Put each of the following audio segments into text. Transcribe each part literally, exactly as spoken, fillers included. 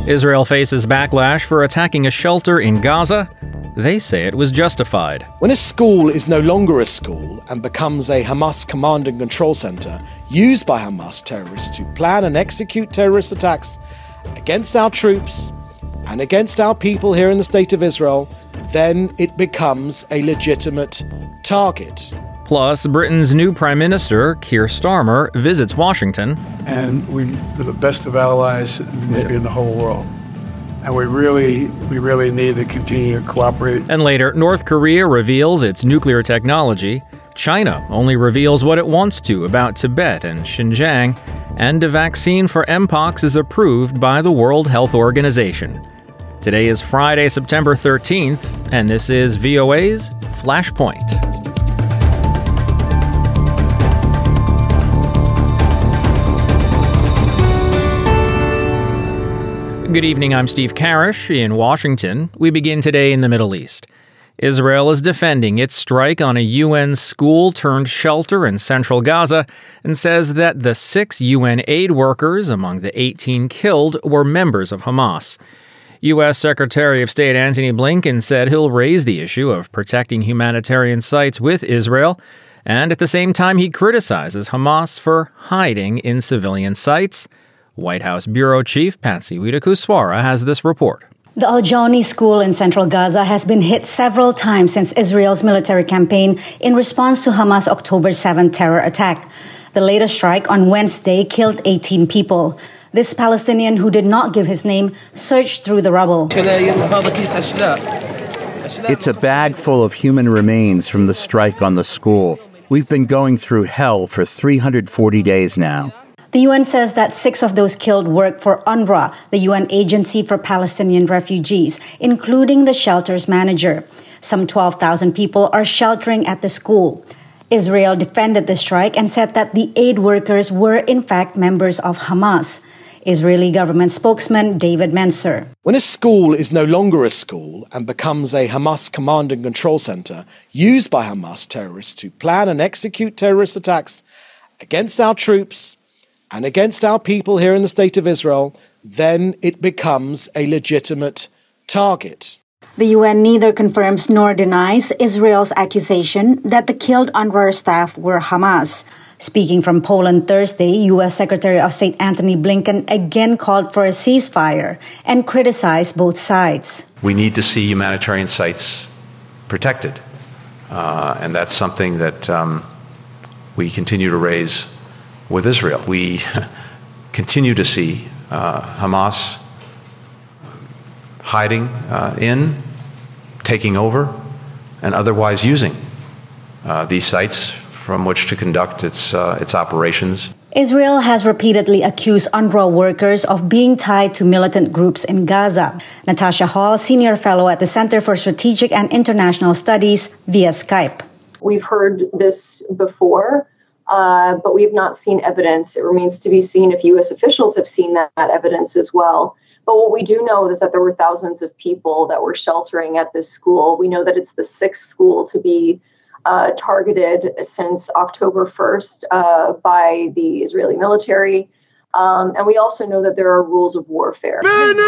Israel faces backlash for attacking a shelter in Gaza. They say it was justified. When a school is no longer a school and becomes a Hamas command and control center used by Hamas terrorists to plan and execute terrorist attacks against our troops and against our people here in the state of Israel, then it becomes a legitimate target. Plus, Britain's new Prime Minister, Keir Starmer, visits Washington. And we're the best of allies maybe in the whole world. And we really, we really need to continue to cooperate. And later, North Korea reveals its nuclear technology. China only reveals what it wants to about Tibet and Xinjiang. And a vaccine for Mpox is approved by the World Health Organization. Today is Friday, September thirteenth, and this is V O A's Flashpoint. Good evening, I'm Steve Karish in Washington. We begin today in the Middle East. Israel is defending its strike on a U N school-turned-shelter in central Gaza and says that the six U N aid workers among the eighteen killed were members of Hamas. U S Secretary of State Antony Blinken said he'll raise the issue of protecting humanitarian sites with Israel, and at the same time he criticizes Hamas for hiding in civilian sites. White House Bureau Chief Patsy Widakuswara has this report. The Al Jawni school in central Gaza has been hit several times since Israel's military campaign in response to Hamas' October seventh terror attack. The latest strike on Wednesday killed eighteen people. This Palestinian, who did not give his name, searched through the rubble. It's a bag full of human remains from the strike on the school. We've been going through hell for three hundred forty days now. The U N says that six of those killed work for UNRWA, the U N Agency for Palestinian Refugees, including the shelter's manager. Some twelve thousand people are sheltering at the school. Israel defended the strike and said that the aid workers were in fact members of Hamas. Israeli government spokesman David Mencer. When a school is no longer a school and becomes a Hamas command and control center used by Hamas terrorists to plan and execute terrorist attacks against our troops and against our people here in the state of Israel, then it becomes a legitimate target. The U N neither confirms nor denies Israel's accusation that the killed UNRWA staff were Hamas. Speaking from Poland Thursday, U S Secretary of State Antony Blinken again called for a ceasefire and criticized both sides. We need to see humanitarian sites protected, uh, and that's something that um, we continue to raise with Israel. We continue to see uh, Hamas hiding uh, in, taking over, and otherwise using uh, these sites from which to conduct its uh, its operations. Israel has repeatedly accused UNRWA workers of being tied to militant groups in Gaza. Natasha Hall, senior fellow at the Center for Strategic and International Studies, via Skype. We've heard this before. Uh, but we have not seen evidence. It remains to be seen if U S officials have seen that, that evidence as well. But what we do know is that there were thousands of people that were sheltering at this school. We know that it's the sixth school to be uh, targeted since October first uh, by the Israeli military. Um, and we also know that there are rules of warfare.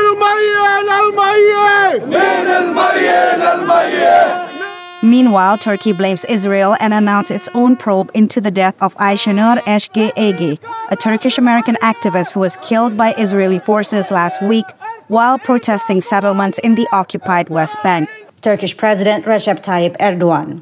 Meanwhile, Turkey blames Israel and announced its own probe into the death of Ayşenur Eşgeğegi, a Turkish-American activist who was killed by Israeli forces last week while protesting settlements in the occupied West Bank. Turkish President Recep Tayyip Erdogan.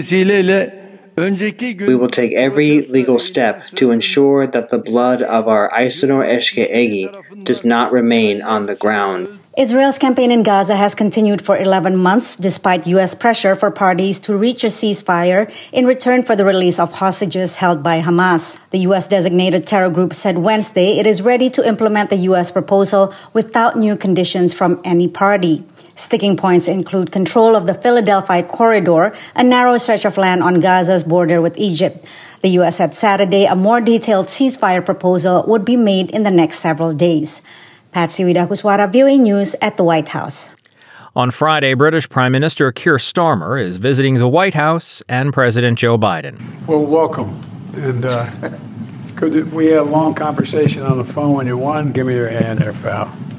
We will take every legal step to ensure that the blood of our Ayşenur Eşgeğegi does not remain on the ground. Israel's campaign in Gaza has continued for eleven months despite U S pressure for parties to reach a ceasefire in return for the release of hostages held by Hamas. The U S-designated terror group said Wednesday it is ready to implement the U S proposal without new conditions from any party. Sticking points include control of the Philadelphia Corridor, a narrow stretch of land on Gaza's border with Egypt. The U S said Saturday a more detailed ceasefire proposal would be made in the next several days. Patsy Widakuswara, V O A News at the White House. On Friday, British Prime Minister Keir Starmer is visiting the White House and President Joe Biden. Well, welcome. And uh, could we had a long conversation on the phone when you won? Give me your hand there, pal.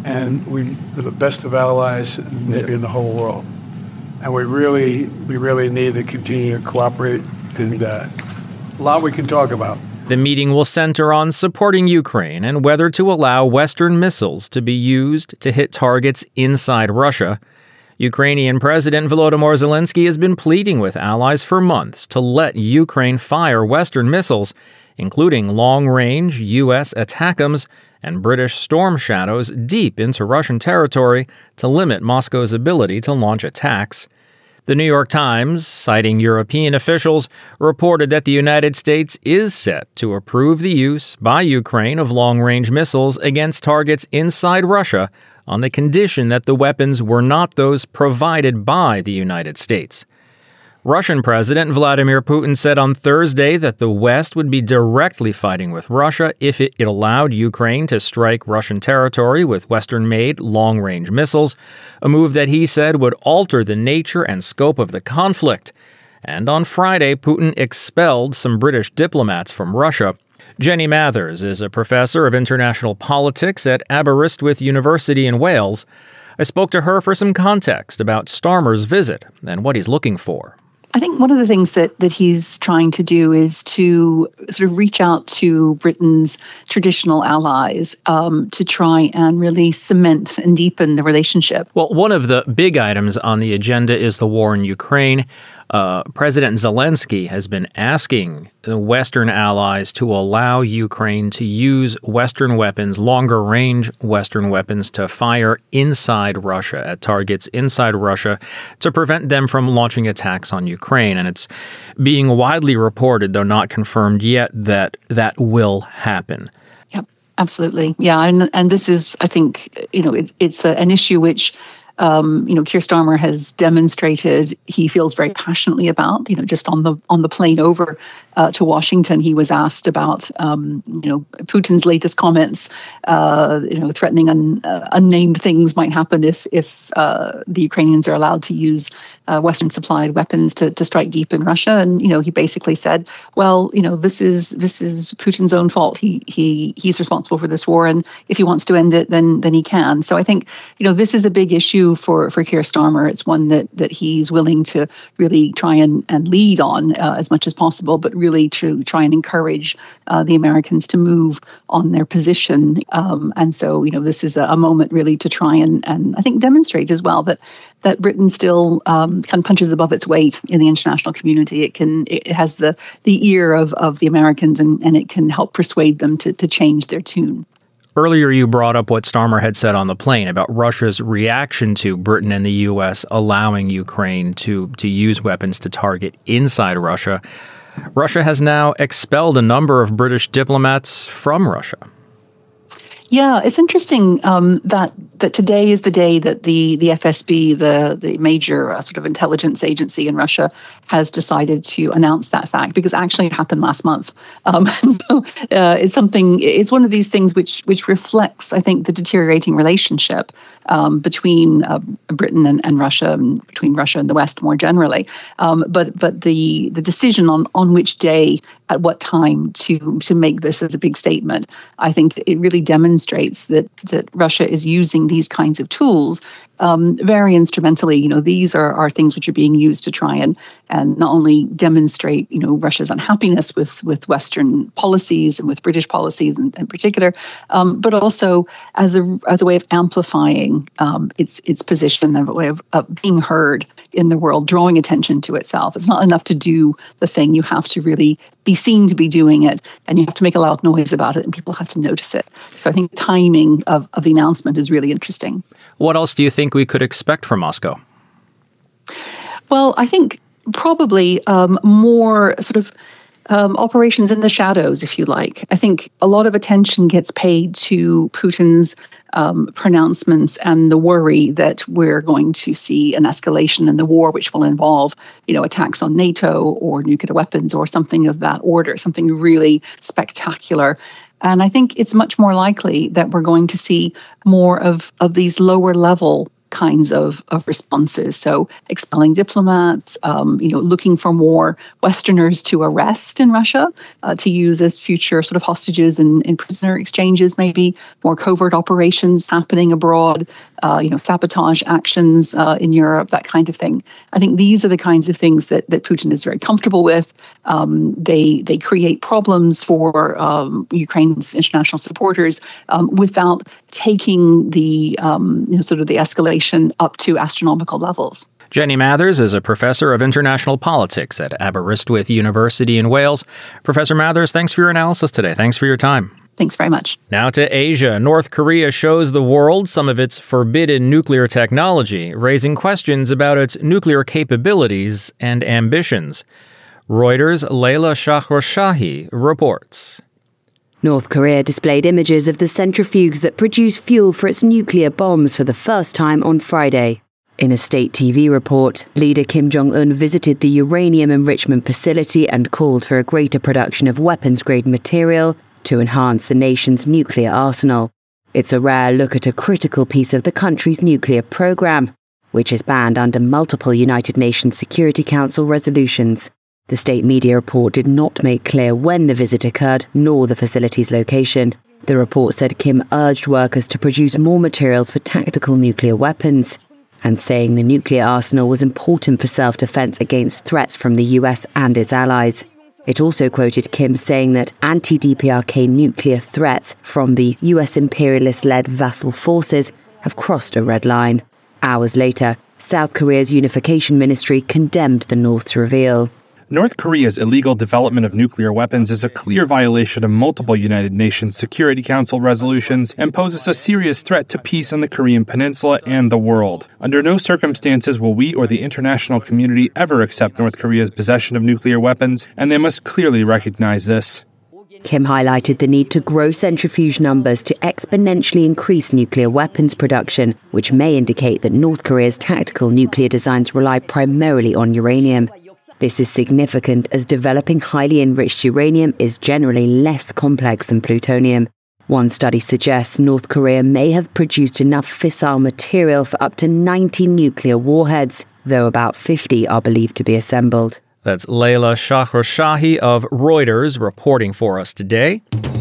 and we are the best of allies maybe in the whole world. And we really, we really need to continue to cooperate, and uh, a lot we can talk about. The meeting will center on supporting Ukraine and whether to allow Western missiles to be used to hit targets inside Russia. Ukrainian President Volodymyr Zelensky has been pleading with allies for months to let Ukraine fire Western missiles, including long-range U S ATACMS and British Storm Shadows, deep into Russian territory to limit Moscow's ability to launch attacks. The New York Times, citing European officials, reported that the United States is set to approve the use by Ukraine of long-range missiles against targets inside Russia on the condition that the weapons were not those provided by the United States. Russian President Vladimir Putin said on Thursday that the West would be directly fighting with Russia if it, it allowed Ukraine to strike Russian territory with Western-made long-range missiles, a move that he said would alter the nature and scope of the conflict. And on Friday, Putin expelled some British diplomats from Russia. Jenny Mathers is a professor of international politics at Aberystwyth University in Wales. I spoke to her for some context about Starmer's visit and what he's looking for. I think one of the things that, that he's trying to do is to sort of reach out to Britain's traditional allies um, to try and really cement and deepen the relationship. Well, one of the big items on the agenda is the war in Ukraine. Uh, President Zelensky has been asking the Western allies to allow Ukraine to use Western weapons, longer-range Western weapons, to fire inside Russia, at targets inside Russia, to prevent them from launching attacks on Ukraine. And it's being widely reported, though not confirmed yet, that that will happen. Yep, absolutely. Yeah, and, and this is, I think, you know, it, it's a, an issue which Um, you know, Keir Starmer has demonstrated he feels very passionately about. You know, just on the on the plane over uh, to Washington, he was asked about um, you know Putin's latest comments. Uh, you know, threatening un, uh, unnamed things might happen if if uh, the Ukrainians are allowed to use uh, Western supplied weapons to to strike deep in Russia. And you know, he basically said, well, you know, this is this is Putin's own fault. He he he's responsible for this war, and if he wants to end it, then then he can. So I think you know this is a big issue for for Keir Starmer. It's one that that he's willing to really try and, and lead on uh, as much as possible, but really to try and encourage uh, the Americans to move on their position. Um, and so, you know, this is a, a moment really to try and, and I think demonstrate as well that that Britain still um, kind of punches above its weight in the international community. It can it has the the ear of of the Americans, and, and it can help persuade them to to change their tune. Earlier, you brought up what Starmer had said on the plane about Russia's reaction to Britain and the U S allowing Ukraine to, to use weapons to target inside Russia. Russia has now expelled a number of British diplomats from Russia. Yeah, it's interesting um, that that today is the day that the the F S B, the the major uh, sort of intelligence agency in Russia, has decided to announce that fact, because actually it happened last month. Um, so uh, it's something. It's one of these things which which reflects, I think, the deteriorating relationship um, between uh, Britain and, and Russia, and between Russia and the West more generally. Um, but but the the decision on on which day, at what time to to make this as a big statement, I think it really demonstrates that that Russia is using these kinds of tools um, very instrumentally. You know, these are, are things which are being used to try and and not only demonstrate, you know, Russia's unhappiness with with Western policies and with British policies in, in particular, um, but also as a as a way of amplifying um, its its position, and a way of, of being heard in the world, drawing attention to itself. It's not enough to do the thing; you have to really be seen to be doing it, and you have to make a loud noise about it, and people have to notice it. So I think the timing of, of the announcement is really interesting. What else do you think we could expect from Moscow? Well, I think probably um, more sort of um, operations in the shadows, if you like. I think a lot of attention gets paid to Putin's um, pronouncements and the worry that we're going to see an escalation in the war, which will involve, you know, attacks on NATO or nuclear weapons or something of that order, something really spectacular. And I think it's much more likely that we're going to see more of, of these lower level kinds of, of responses. So expelling diplomats, um, you know, looking for more Westerners to arrest in Russia, uh, to use as future sort of hostages and, and prisoner exchanges, maybe more covert operations happening abroad, uh, you know, sabotage actions uh, in Europe, that kind of thing. I think these are the kinds of things that, that Putin is very comfortable with. Um, they they create problems for um, Ukraine's international supporters um, without taking the um, you know, sort of the escalation up to astronomical levels. Jenny Mathers is a professor of international politics at Aberystwyth University in Wales. Professor Mathers, thanks for your analysis today. Thanks for your time. Thanks very much. Now to Asia. North Korea shows the world some of its forbidden nuclear technology, raising questions about its nuclear capabilities and ambitions. Reuters' Leila Shahrozahi reports. North Korea displayed images of the centrifuges that produce fuel for its nuclear bombs for the first time on Friday. In a state T V report, leader Kim Jong-un visited the uranium enrichment facility and called for a greater production of weapons-grade material to enhance the nation's nuclear arsenal. It's a rare look at a critical piece of the country's nuclear program, which is banned under multiple United Nations Security Council resolutions. The state media report did not make clear when the visit occurred, nor the facility's location. The report said Kim urged workers to produce more materials for tactical nuclear weapons, and saying the nuclear arsenal was important for self-defense against threats from the U S and its allies. It also quoted Kim saying that anti-D P R K nuclear threats from the U S imperialist-led vassal forces have crossed a red line. Hours later, South Korea's unification ministry condemned the North's reveal. North Korea's illegal development of nuclear weapons is a clear violation of multiple United Nations Security Council resolutions and poses a serious threat to peace on the Korean Peninsula and the world. Under no circumstances will we or the international community ever accept North Korea's possession of nuclear weapons, and they must clearly recognize this. Kim highlighted the need to grow centrifuge numbers to exponentially increase nuclear weapons production, which may indicate that North Korea's tactical nuclear designs rely primarily on uranium. This is significant as developing highly enriched uranium is generally less complex than plutonium. One study suggests North Korea may have produced enough fissile material for up to ninety nuclear warheads, though about fifty are believed to be assembled. That's Leila Shahrozahi of Reuters reporting for us today.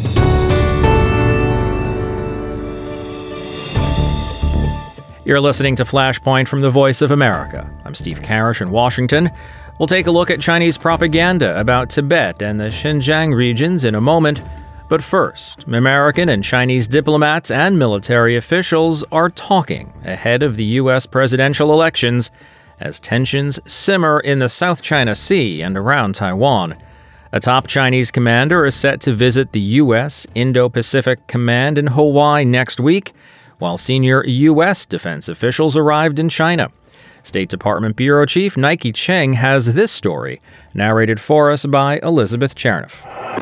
You're listening to Flashpoint from the Voice of America. I'm Steve Karish in Washington. We'll take a look at Chinese propaganda about Tibet and the Xinjiang regions in a moment. But first, American and Chinese diplomats and military officials are talking ahead of the U S presidential elections as tensions simmer in the South China Sea and around Taiwan. A top Chinese commander is set to visit the U S Indo-Pacific Command in Hawaii next week, while senior U S defense officials arrived in China. State Department Bureau Chief Nike Cheng has this story, narrated for us by Elizabeth Chernoff.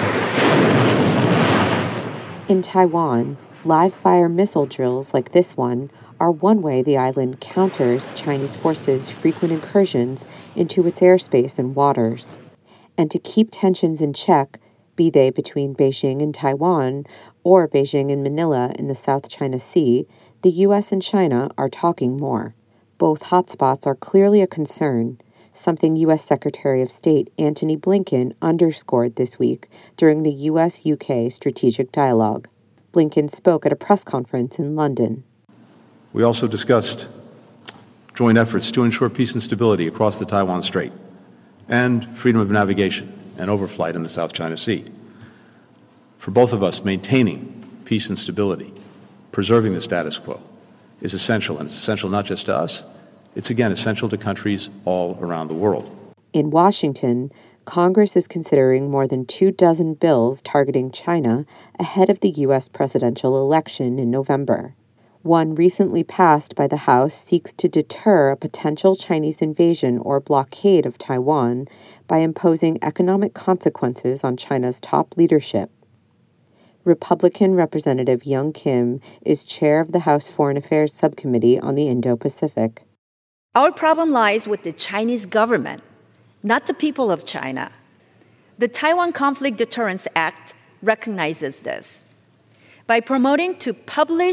In Taiwan, live-fire missile drills like this one are one way the island counters Chinese forces' frequent incursions into its airspace and waters. And to keep tensions in check, be they between Beijing and Taiwan or Beijing and Manila in the South China Sea, the U S and China are talking more. Both hotspots are clearly a concern, something U S Secretary of State Antony Blinken underscored this week during the U S U K strategic dialogue. Blinken spoke at a press conference in London. We also discussed joint efforts to ensure peace and stability across the Taiwan Strait and freedom of navigation and overflight in the South China Sea. For both of us, maintaining peace and stability, preserving the status quo, is essential, and it's essential not just to us, it's again essential to countries all around the world. In Washington, Congress is considering more than two dozen bills targeting China ahead of the U S presidential election in November. One recently passed by the House seeks to deter a potential Chinese invasion or blockade of Taiwan by imposing economic consequences on China's top leadership. Republican Representative Young Kim is chair of the House Foreign Affairs Subcommittee on the Indo-Pacific. Our problem lies with the Chinese government, not the people of China. The Taiwan Conflict Deterrence Act recognizes this. By promoting to publish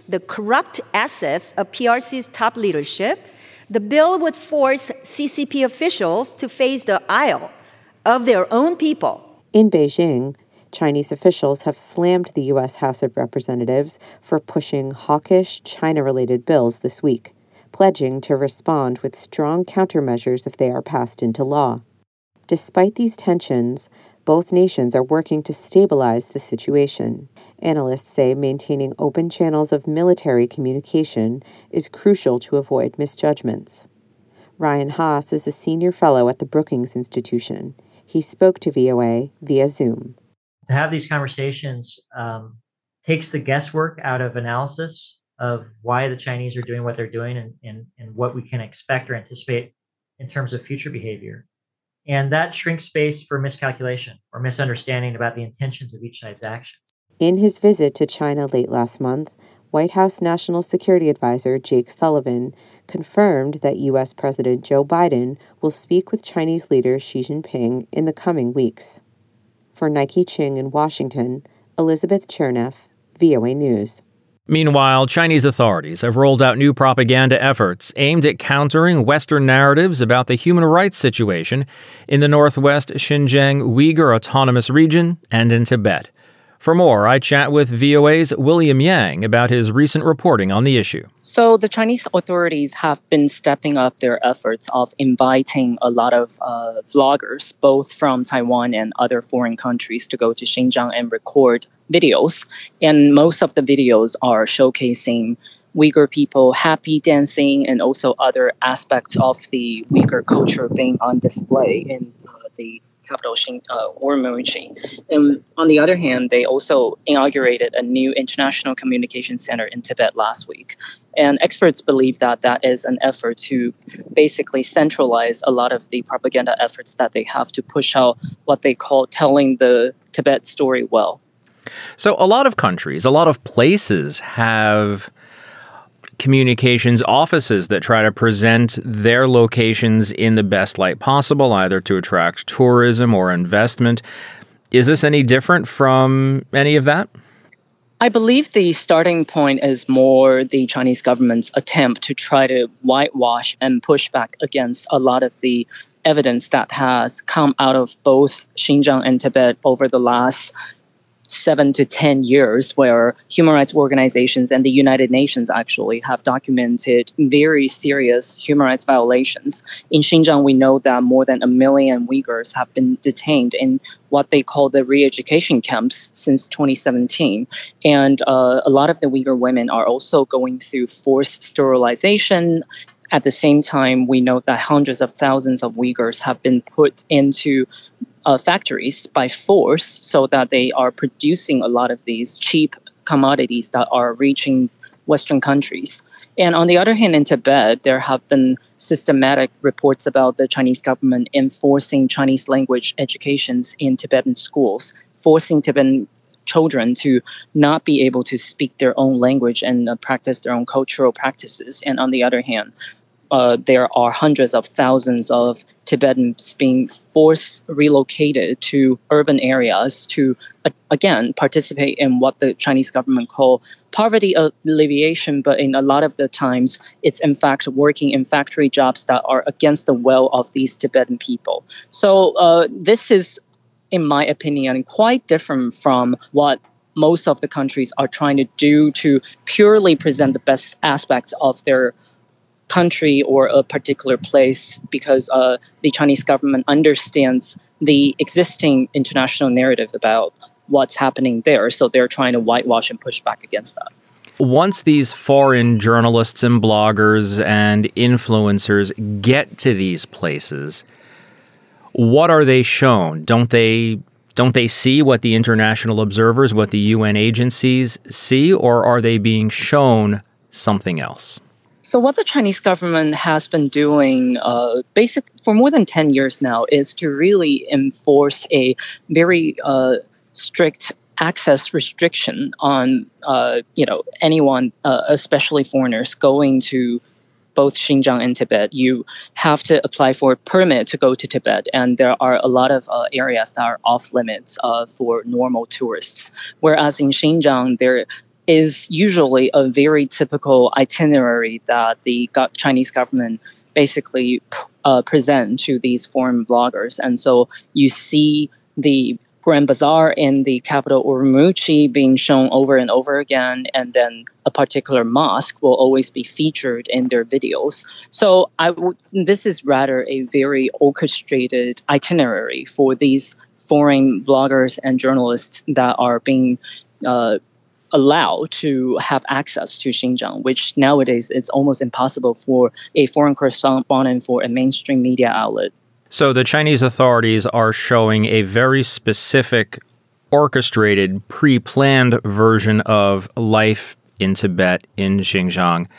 the corrupt assets of P R C's top leadership, the bill would force C C P officials to face the ire of their own people. In Beijing, Chinese officials have slammed the U S House of Representatives for pushing hawkish China-related bills this week, pledging to respond with strong countermeasures if they are passed into law. Despite these tensions, both nations are working to stabilize the situation. Analysts say maintaining open channels of military communication is crucial to avoid misjudgments. Ryan Haas is a senior fellow at the Brookings Institution. He spoke to V O A via Zoom. To have these conversations um, takes the guesswork out of analysis of why the Chinese are doing what they're doing and, and, and what we can expect or anticipate in terms of future behavior. And that shrinks space for miscalculation or misunderstanding about the intentions of each side's actions. In his visit to China late last month, White House National Security Advisor Jake Sullivan confirmed that U S President Joe Biden will speak with Chinese leader Xi Jinping in the coming weeks. For Nike Ching in Washington, Elizabeth Cherneff, V O A News. Meanwhile, Chinese authorities have rolled out new propaganda efforts aimed at countering Western narratives about the human rights situation in the northwest Xinjiang Uyghur Autonomous Region and in Tibet. For more, I chat with V O A's William Yang about his recent reporting on the issue. So the Chinese authorities have been stepping up their efforts of inviting a lot of uh, vloggers, both from Taiwan and other foreign countries, to go to Xinjiang and record videos. And most of the videos are showcasing Uyghur people happy dancing and also other aspects of the Uyghur culture being on display in uh, the capital, uh, Urumqi. And on the other hand, they also inaugurated a new international communication center in Tibet last week. And experts believe that that is an effort to basically centralize a lot of the propaganda efforts that they have to push out what they call telling the Tibet story well. So a lot of countries, a lot of places have communications offices that try to present their locations in the best light possible, either to attract tourism or investment. Is this any different from any of that? I believe the starting point is more the Chinese government's attempt to try to whitewash and push back against a lot of the evidence that has come out of both Xinjiang and Tibet over the last seven to ten years, where human rights organizations and the United Nations actually have documented very serious human rights violations. In Xinjiang, we know that more than a million Uyghurs have been detained in what they call the re-education camps since twenty seventeen. And uh, a lot of the Uyghur women are also going through forced sterilization. At the same time, we know that hundreds of thousands of Uyghurs have been put into Uh, factories by force so that they are producing a lot of these cheap commodities that are reaching Western countries. And on the other hand, in Tibet, there have been systematic reports about the Chinese government enforcing Chinese language educations in Tibetan schools, forcing Tibetan children to not be able to speak their own language and uh, practice their own cultural practices. And on the other hand, Uh, there are hundreds of thousands of Tibetans being forced relocated to urban areas to, uh, again, participate in what the Chinese government call poverty alleviation, but in a lot of the times, it's in fact working in factory jobs that are against the will of these Tibetan people. So uh, this is, in my opinion, quite different from what most of the countries are trying to do to purely present the best aspects of their country or a particular place, because uh, the Chinese government understands the existing international narrative about what's happening there. So they're trying to whitewash and push back against that. Once these foreign journalists and bloggers and influencers get to these places, what are they shown? Don't they don't they see what the international observers, what the U N agencies see, or are they being shown something else? So what the Chinese government has been doing uh, basic, for more than ten years now is to really enforce a very uh, strict access restriction on uh, you know anyone, uh, especially foreigners, going to both Xinjiang and Tibet. You have to apply for a permit to go to Tibet, and there are a lot of uh, areas that are off limits uh, for normal tourists. Whereas in Xinjiang, there is usually a very typical itinerary that the go- Chinese government basically uh, present to these foreign bloggers. And so you see the Grand Bazaar in the capital Urumqi being shown over and over again, and then a particular mosque will always be featured in their videos. So I w- this is rather a very orchestrated itinerary for these foreign vloggers and journalists that are being uh, allowed to have access to Xinjiang, which nowadays it's almost impossible for a foreign correspondent for a mainstream media outlet. So the Chinese authorities are showing a very specific, orchestrated, pre-planned version of life in Tibet, in Xinjiang.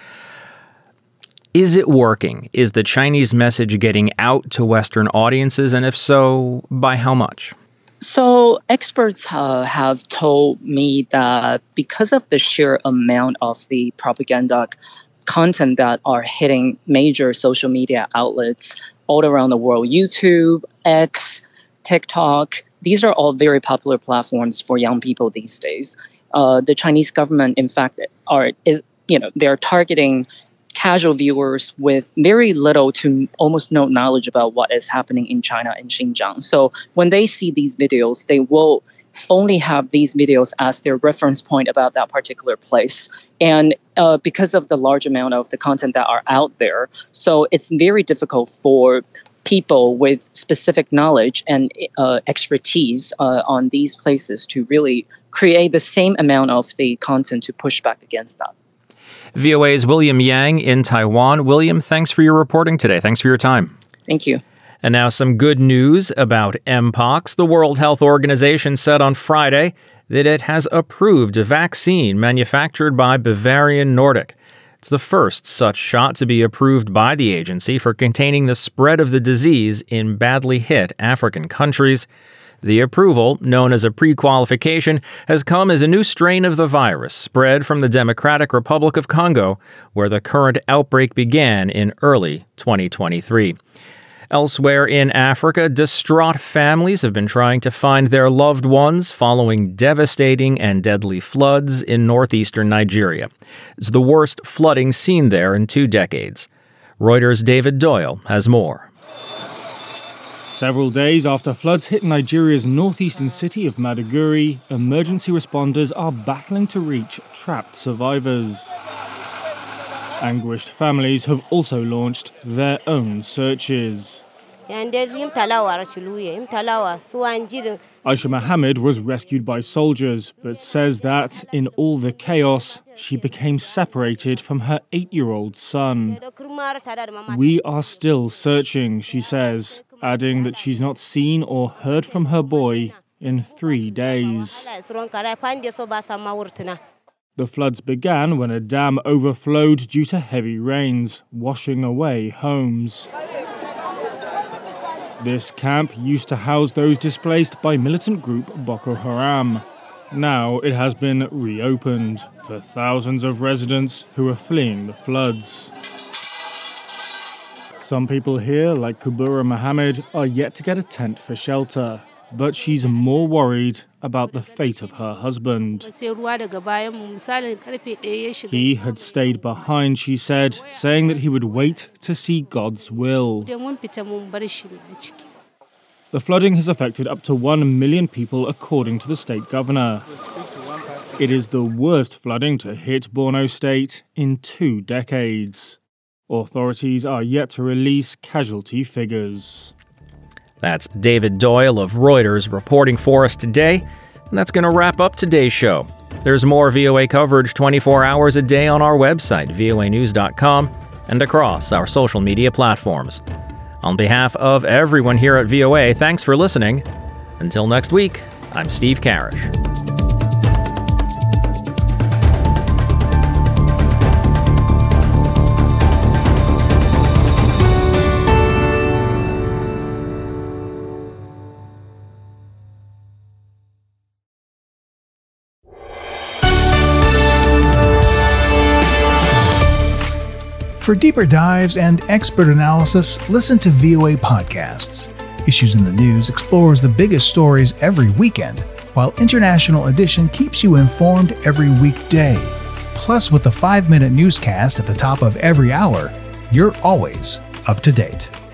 Is it working? Is the Chinese message getting out to Western audiences? And if so, by how much? So experts uh, have told me that because of the sheer amount of the propaganda content that are hitting major social media outlets all around the world, YouTube, X, TikTok, these are all very popular platforms for young people these days. Uh, the Chinese government, in fact, are is you know they're targeting casual viewers with very little to almost no knowledge about what is happening in China and Xinjiang. So when they see these videos, they will only have these videos as their reference point about that particular place. And uh, because of the large amount of the content that are out there, so it's very difficult for people with specific knowledge and uh, expertise uh, on these places to really create the same amount of the content to push back against that. V O A's William Yang in Taiwan. William, thanks for your reporting today. Thanks for your time. Thank you. And now some good news about Mpox. The World Health Organization said on Friday that it has approved a vaccine manufactured by Bavarian Nordic. It's the first such shot to be approved by the agency for containing the spread of the disease in badly hit African countries. The approval, known as a pre-qualification, has come as a new strain of the virus spread from the Democratic Republic of Congo, where the current outbreak began in early twenty twenty-three. Elsewhere in Africa, distraught families have been trying to find their loved ones following devastating and deadly floods in northeastern Nigeria. It's the worst flooding seen there in two decades. Reuters' David Doyle has more. Several days after floods hit Nigeria's northeastern city of Maiduguri, emergency responders are battling to reach trapped survivors. Anguished families have also launched their own searches. Aisha Mohammed was rescued by soldiers, but says that, in all the chaos, she became separated from her eight-year-old son. We are still searching, she says, adding that she's not seen or heard from her boy in three days. The floods began when a dam overflowed due to heavy rains, washing away homes. This camp used to house those displaced by militant group Boko Haram. Now it has been reopened for thousands of residents who are fleeing the floods. Some people here, like Kubura Mohammed, are yet to get a tent for shelter, but she's more worried about the fate of her husband. He had stayed behind, she said, saying that he would wait to see God's will. The flooding has affected up to one million people, according to the state governor. It is the worst flooding to hit Borno State in two decades. Authorities are yet to release casualty figures. That's David Doyle of Reuters reporting for us today. And that's going to wrap up today's show. There's more V O A coverage twenty-four hours a day on our website, V O A news dot com, and across our social media platforms. On behalf of everyone here at V O A, thanks for listening. Until next week, I'm Steve Karish. For deeper dives and expert analysis, listen to V O A Podcasts. Issues in the News explores the biggest stories every weekend, while International Edition keeps you informed every weekday. Plus, with the five-minute newscast at the top of every hour, you're always up to date.